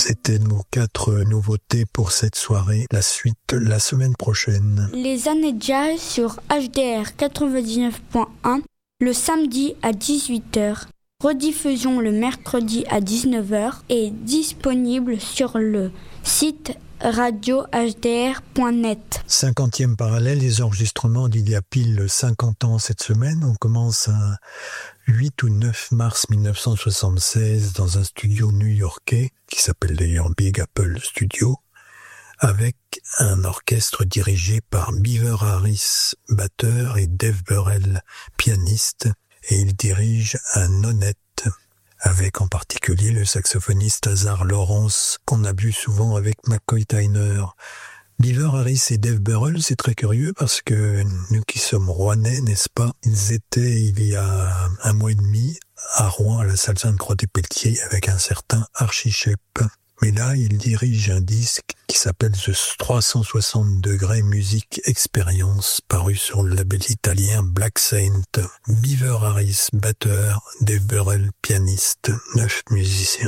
C'était nos 4 nouveautés pour cette soirée. La suite la semaine prochaine. Les années jazz sur HDR 99.1 le samedi à 18h. Rediffusion le mercredi à 19h et disponible sur le site radiohdr.net. 50e parallèle, les enregistrements d'il y a pile 50 ans cette semaine. On commence à 8 ou 9 mars 1976 dans un studio new-yorkais qui s'appelle d'ailleurs Big Apple Studio, avec un orchestre dirigé par Beaver Harris, batteur, et Dave Burrell, pianiste, et il dirige un nonette, avec en particulier le saxophoniste Azar Lawrence, qu'on a vu souvent avec McCoy Tyner. Beaver Harris et Dave Burrell, c'est très curieux parce que nous qui sommes rouennais, n'est-ce pas, ils étaient il y a 1 mois et demi à Rouen, à la salle Sainte-Croix-des-Pelletiers, avec un certain Archie Shepp. Mais là, il dirige un disque qui s'appelle The 360 degrés Music Experience, paru sur le label italien Black Saint. Beaver Harris, batteur, Dave Burrell, pianiste, 9 musiciens.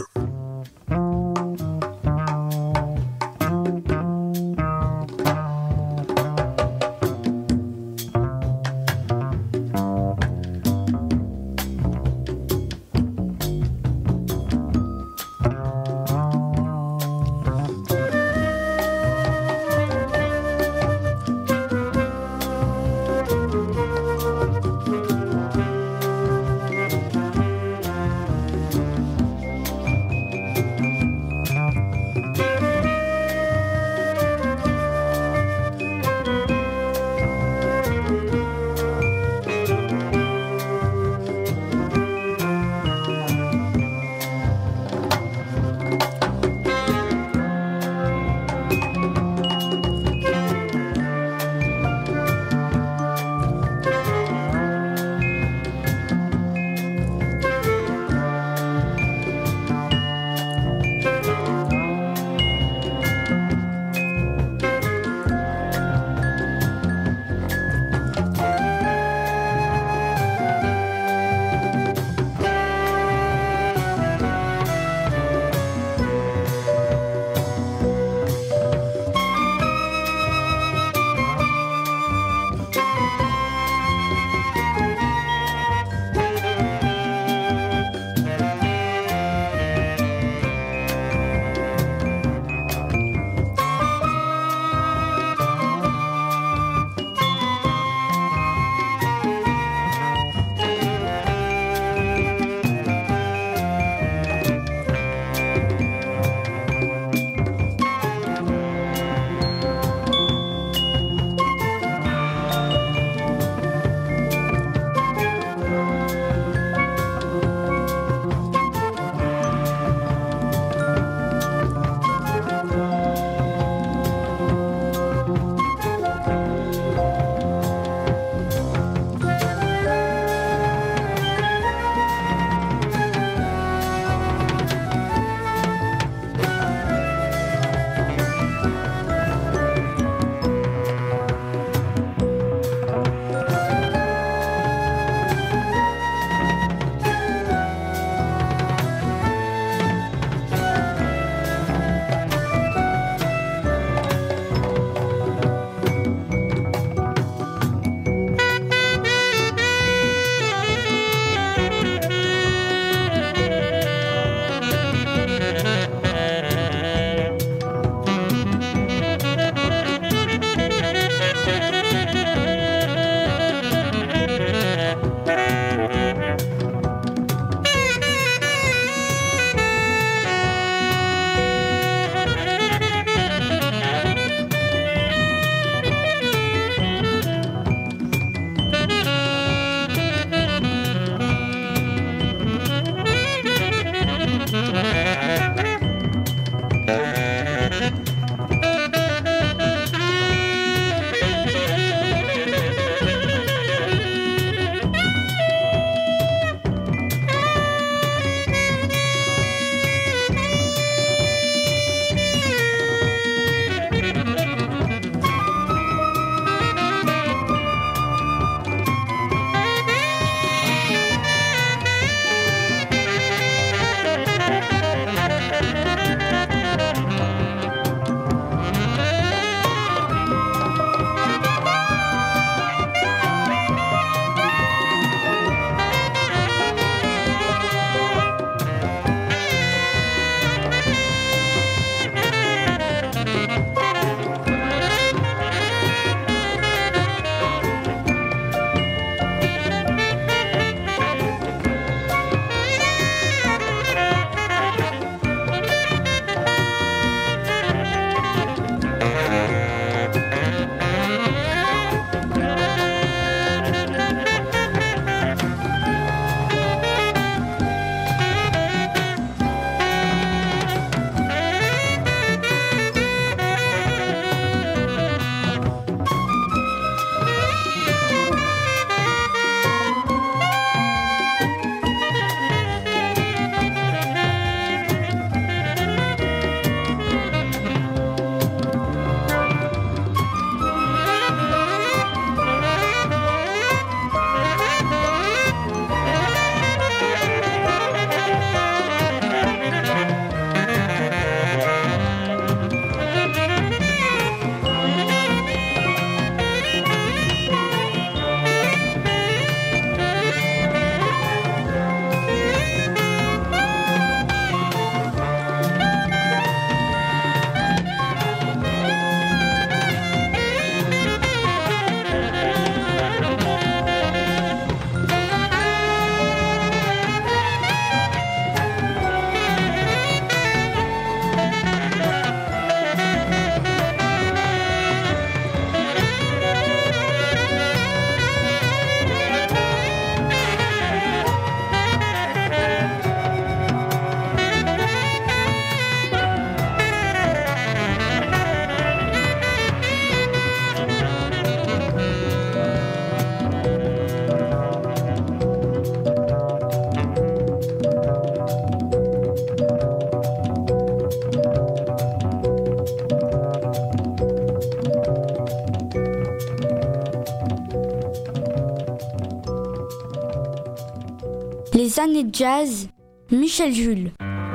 Les années jazz, Michel Jules.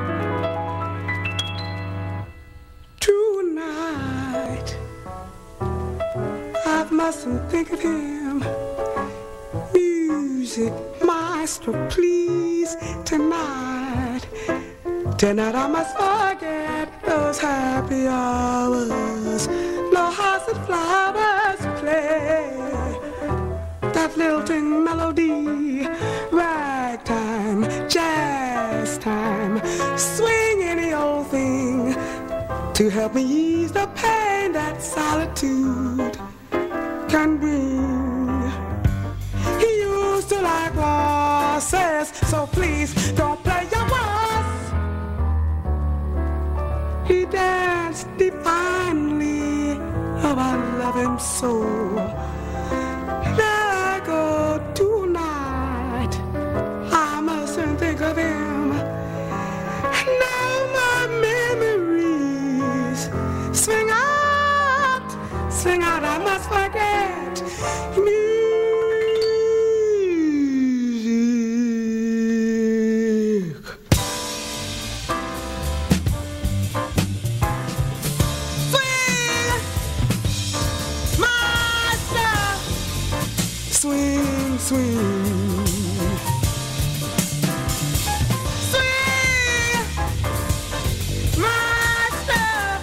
Tonight, I mustn't think of him. Music, maestro, please, tonight. Tonight I must forget those happy hours. No hearts and flowers play that lilting melody. Ragtime, jazz time, swing any old thing to help me ease the pain that solitude can bring. He used to like waltzes, so please don't play your waltz. He danced divinely, oh I love him so. There I go tonight, I mustn't think of him. Now my memories swing out, I must forget music. Swing, swing, swing, master.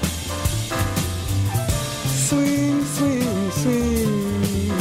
Swing, swing, swing.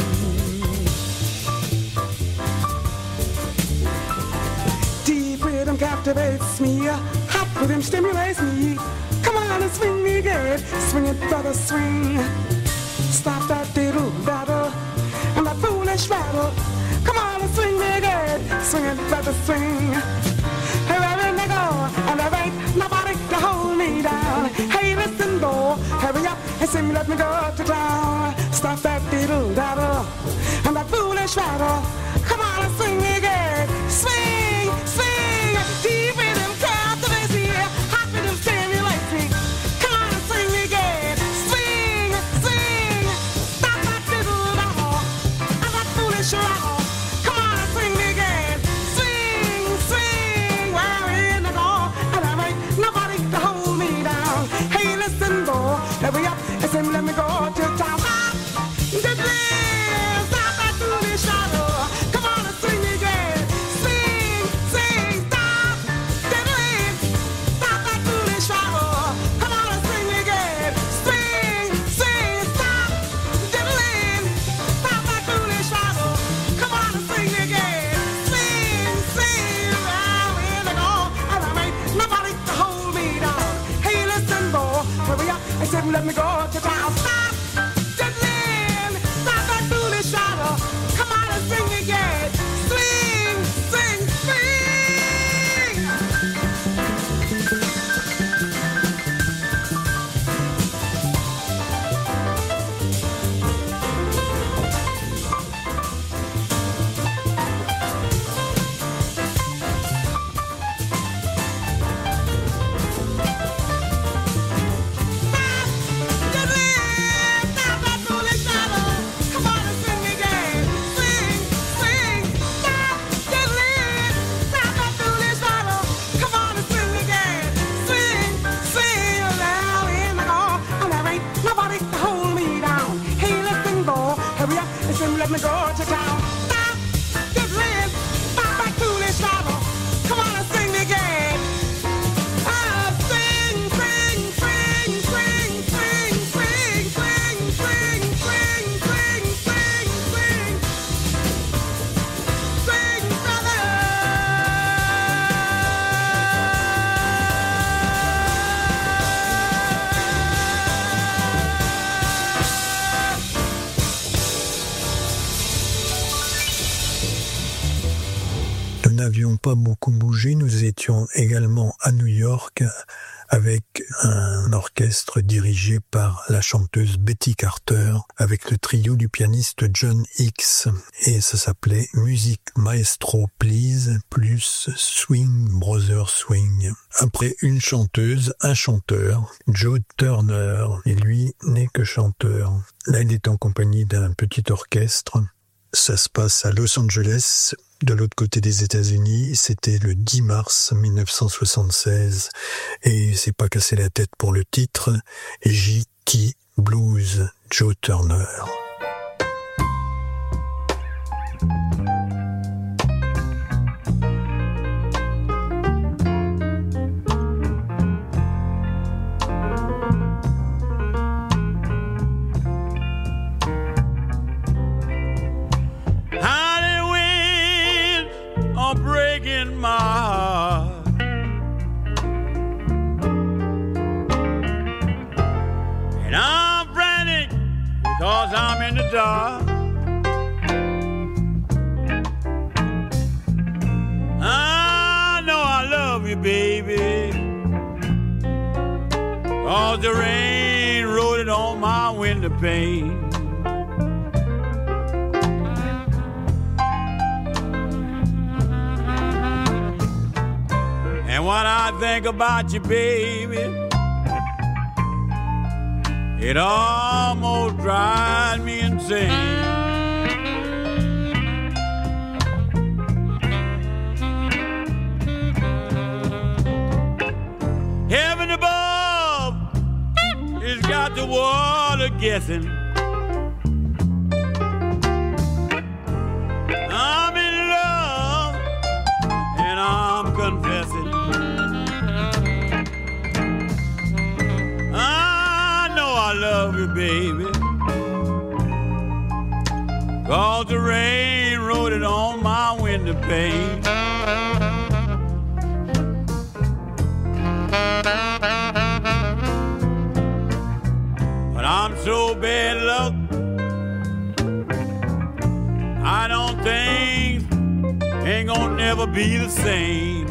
Deep rhythm captivates me, hot rhythm stimulates me. Come on and swing me good, swing it, brother, swing. Stop that diddle, battle. And that foolish rattle. Come on and swing me good, swing it, brother, swing. Hey, wherever they go, and there ain't nobody to hold me down. Hey, listen, boy, hurry up and sing me, let me go to town. Stop that diddle daddle and that foolish rattle. Come on and swing me good, swing, swing. Deep rhythm captivates me, hot rhythm stimulates me. Come on and swing me good, swing, swing. Stop that diddle daddle. Rattle. Come on and swing me again. Swing, swing, where in the door. And there ain't nobody to hold me down. Hey, listen, boy, hurry up and say, let me go to town. Stop that foolish rattle. Come on and swing me again. Swing, swing, stop, diddling. Stop that foolish rattle. Come on and swing me again. Swing, swing, stop, diddling. Stop that foolish rattle. Come on and swing again. Swing, swing, round in the door. And there ain't nobody to hold me down. Hey, listen, boy, hurry up and say, let me go to town. Stop, diddling. Stop that foolish rattle. Come on and swing again. Swing, swing, swing. Let me go to town. Stop, diddling, stop that foolish rattle. Come on and sing me again. Swing, swing, swing, swing, swing, swing, swing, swing, swing, swing, swing, swing. Swing, brother. Nous n'avions pas beaucoup bougé, nous étions également à New York avec un orchestre dirigé par la chanteuse Betty Carter, avec le trio du pianiste John Hicks, et ça s'appelait Music Maestro Please plus Swing Brother Swing. Après une chanteuse, un chanteur, Joe Turner, et lui n'est que chanteur. Là, il est en compagnie d'un petit orchestre. Ça se passe à Los Angeles, de l'autre côté des États-Unis, c'était le 10 mars 1976, et c'est pas cassé la tête pour le titre, J.T. Blues, Joe Turner. My heart, and I'm frantic because I'm in the dark. I know I love you, baby, 'cause the rain wrote it on my window pane. And when I think about you, baby, it almost drives me insane. Heaven above has got the water guessing. I'm in love and I'm confessing. I love you, baby, 'cause the rain wrote it on my window pane. But I'm so bad luck, I don't think ain't gonna never be the same.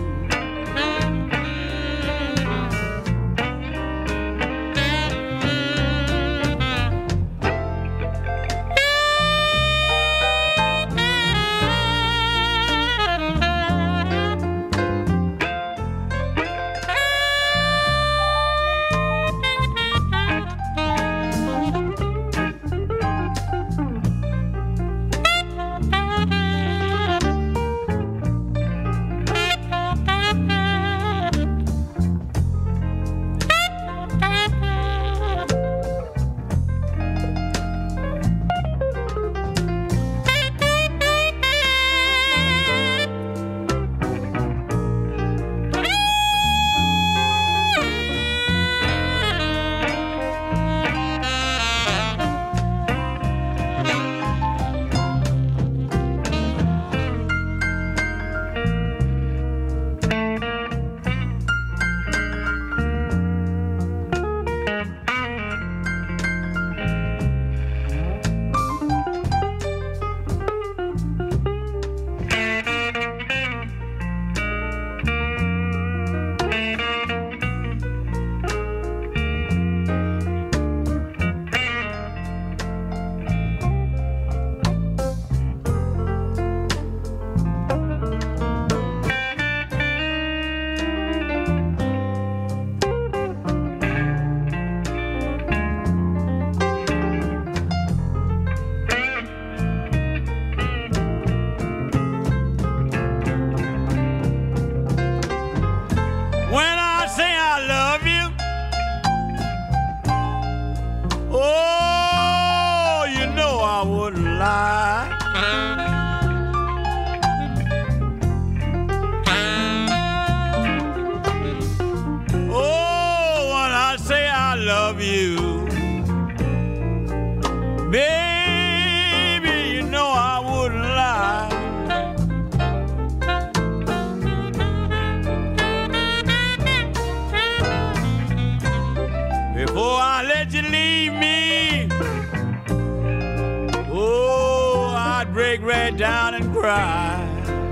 Down and cry.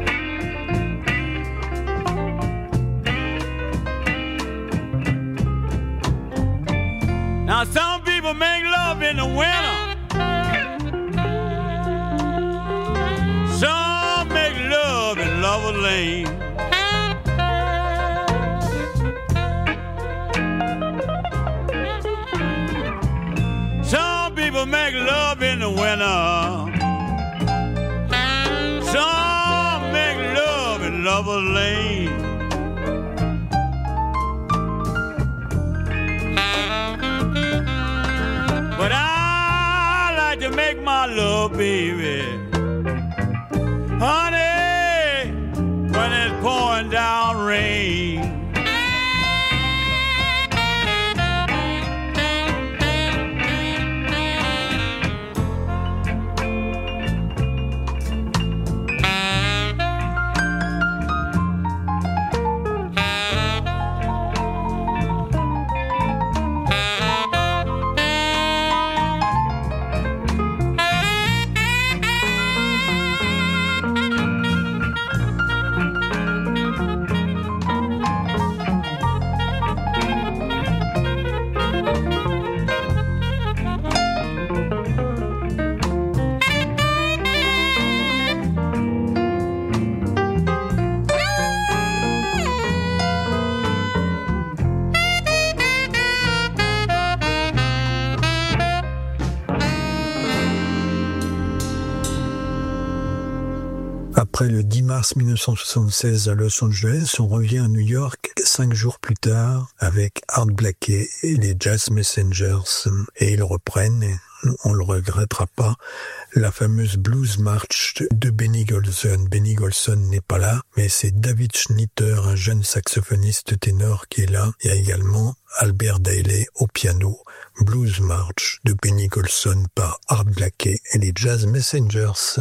Now some people make love in the winter, some make love in Lover Lane. Some people make love in the winter, some Lover's Lane. But I like to make my love, baby, honey, when it's pouring down rain. Après le 10 mars 1976 à Los Angeles, on revient à New York 5 jours plus tard avec Art Blakey et les Jazz Messengers. Et ils reprennent, et on le regrettera pas, la fameuse Blues March de Benny Golson. Benny Golson n'est pas là, mais c'est David Schnitter, un jeune saxophoniste ténor qui est là. Il y a également Albert Dailey au piano. Blues March de Benny Golson par Art Blakey et les Jazz Messengers.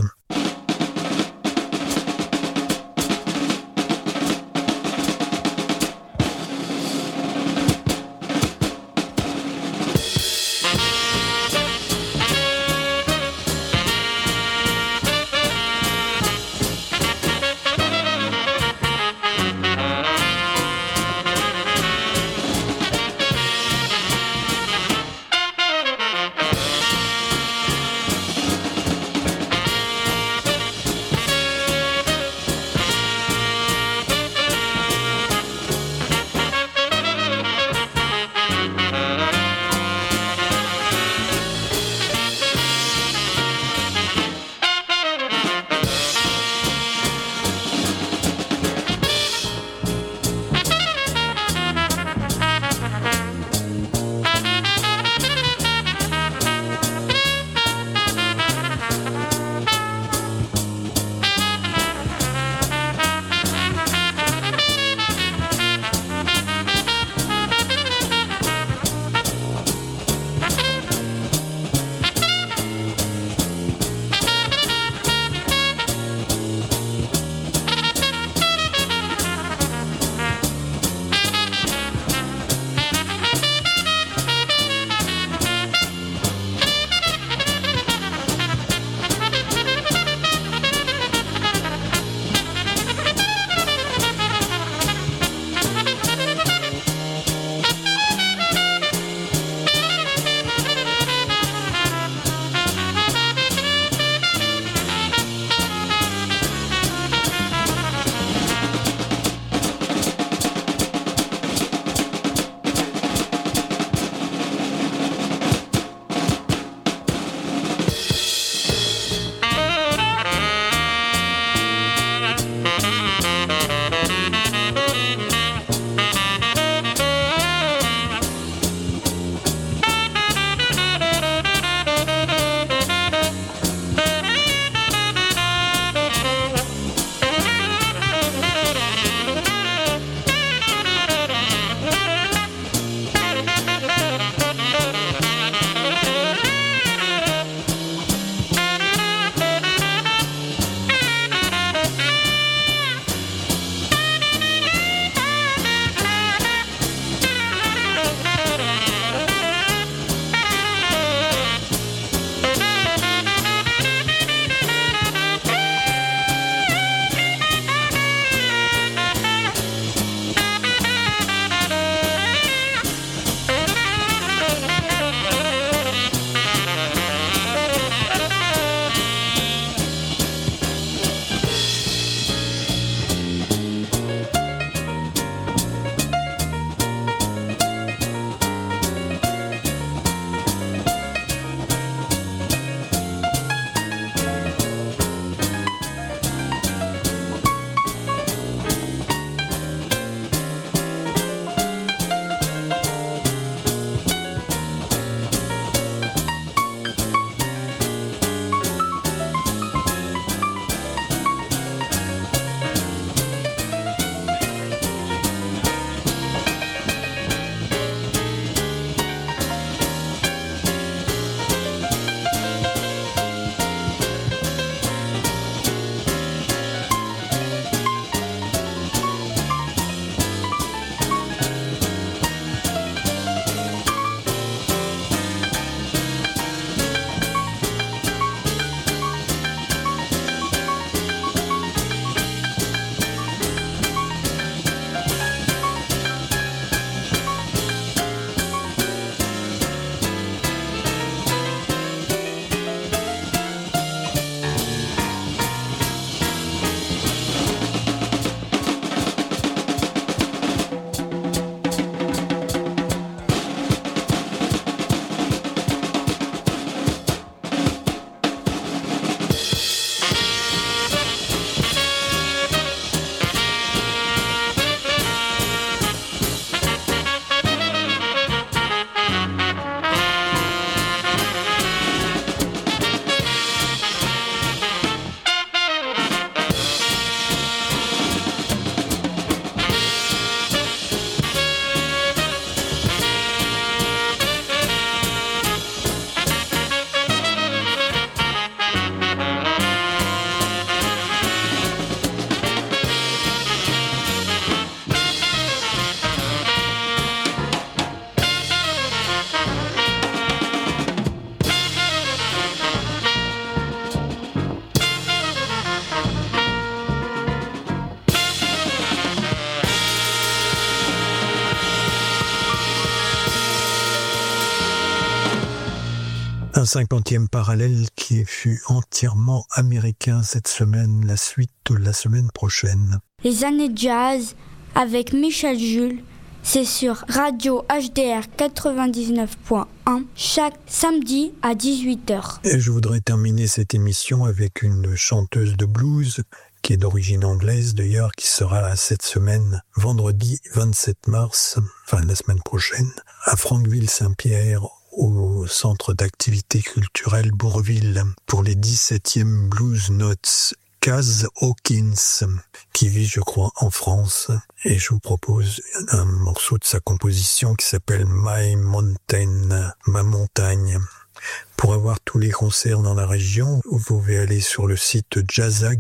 Un 50e parallèle qui fut entièrement américain cette semaine, la suite la semaine prochaine. Les années jazz avec Michel Jules, c'est sur Radio HDR 99.1 chaque samedi à 18h. Et je voudrais terminer cette émission avec une chanteuse de blues qui est d'origine anglaise d'ailleurs, qui sera cette semaine, vendredi 27 mars, enfin la semaine prochaine, à Franqueville-Saint-Pierre, au centre d'activité culturelle Bourville, pour les 17e Blues Notes. Kaz Hawkins, qui vit, je crois, en France, et je vous propose un morceau de sa composition qui s'appelle My Mountain, ma montagne. Pour avoir tous les concerts dans la région, vous pouvez aller sur le site jazag,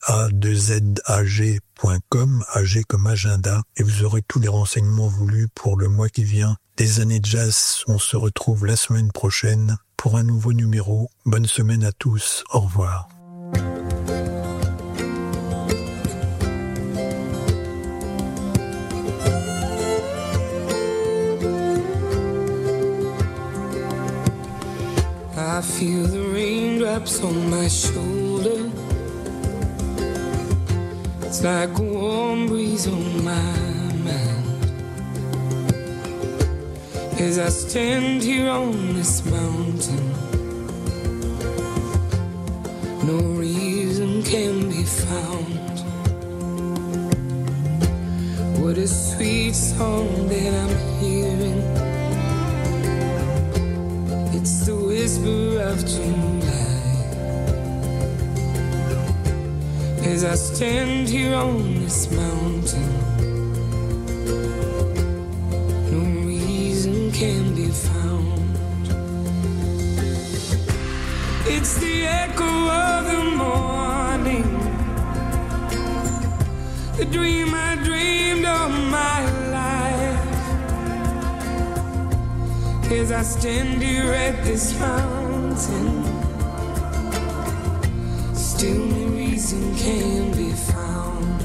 JA2ZAG.com, AG comme agenda, et vous aurez tous les renseignements voulus pour le mois qui vient. Des années jazz, on se retrouve la semaine prochaine pour un nouveau numéro. Bonne semaine à tous, au revoir. I feel the raindrops on my shoulder. It's like a warm breeze on my mind. As I stand here on this mountain, no reason can be found. What a sweet song that I'm hearing. It's the whisper of July. As I stand here on this mountain, no reason can be found. It's the echo of the morning, the dream I dreamed of my life. As I stand here at this fountain, still no reason can be found.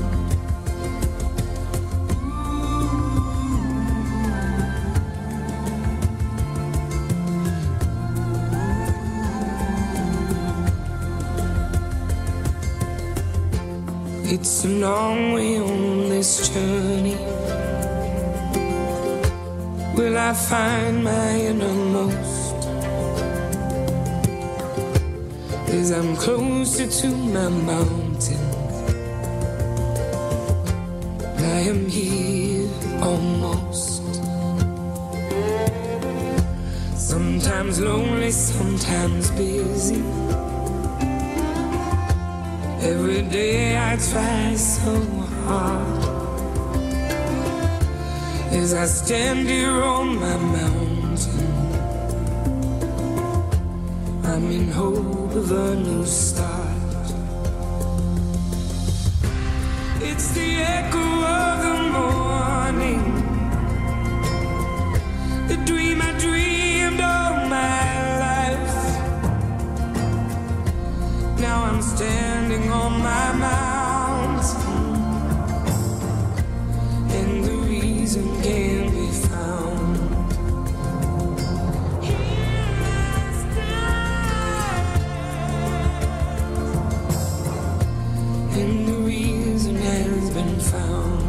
It's a long way on this journey. Will I find my innermost? As I'm closer to my mountain, I am here almost. Sometimes lonely, sometimes busy. Every day I try so hard. As I stand here on my mountain, I'm in hope of a new start. It's the echo of the morning, the dream I dreamed all my life. Now I'm standing on my mountain, and the reason can be found. And the reason has been found.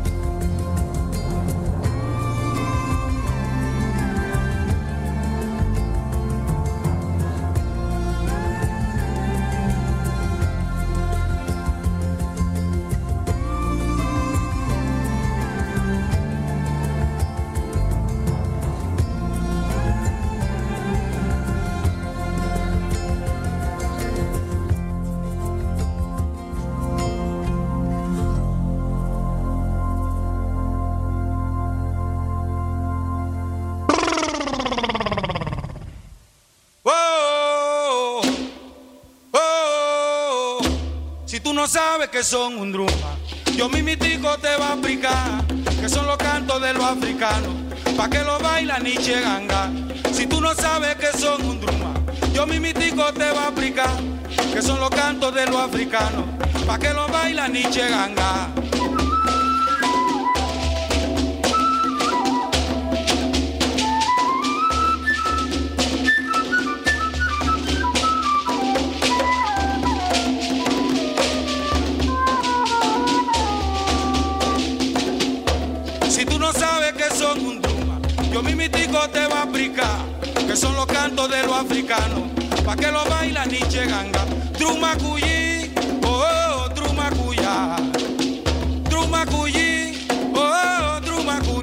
No sabes que son un druma, yo mimitico te va a explicar que son los cantos de los africanos, pa' que lo bailan y cheganga. Si tú no sabes que son un druma, yo mimitico te va a explicar que son los cantos de los africanos, pa' que lo bailan y cheganga. Yo mimitico te voy a explicar que son los cantos de los africanos, pa' que lo baila Nietzsche Ganga. Trumacuyi, oh, Trumacuya, Trumacuyi.